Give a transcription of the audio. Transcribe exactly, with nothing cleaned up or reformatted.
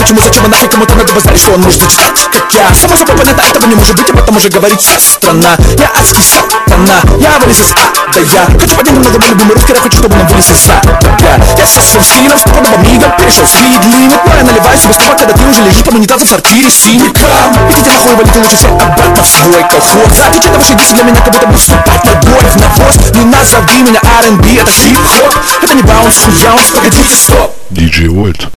почему, зачем и нахуй кому-то надо знать, что он может стать, как я. Само собой понятно, этого не может быть, об этом уже говорит вся страна. Я адский сатана, я вылез из ада, я хочу поднять немного мой любимый русский рэп, хочу, чтобы он вылез из ада. Я со своим стилем, что подобно мигом перешел speed limit, но я наливаю себе слова, когда ты уже лежишь под унитазом в сортире синяком. Идите нахуй, валите лучше все обратно в свой колхоз. Отвечай на ваши дисы, для меня как будто будет вступать на бой в навоз. Не назови меня ар энд би, это хип-хоп, это не баунс, яунс, погодите, стоп. диджей Вольт.